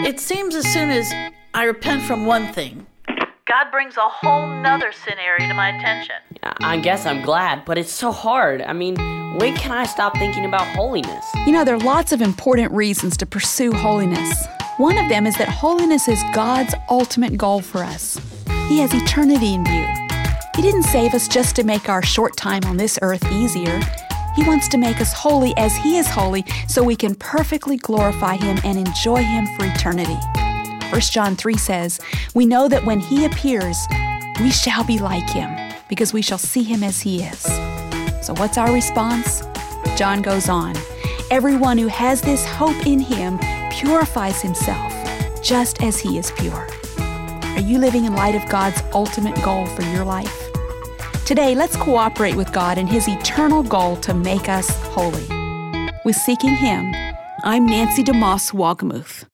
It seems as soon as I repent from one thing, God brings a whole nother sin area to my attention. I guess I'm glad, but it's so hard. I mean, when can I stop thinking about holiness? There are lots of important reasons to pursue holiness. One of them is that holiness is God's ultimate goal for us. He has eternity in view. He didn't save us just to make our short time on this earth easier. He wants to make us holy as He is holy so we can perfectly glorify Him and enjoy Him for eternity. 1 John 3 says, "We know that when He appears, we shall be like Him, because we shall see Him as He is." So what's our response? John goes on, "Everyone who has this hope in Him purifies himself, just as He is pure." Are you living in light of God's ultimate goal for your life? Today, let's cooperate with God in His eternal goal to make us holy. With Seeking Him, I'm Nancy DeMoss Wagamuth.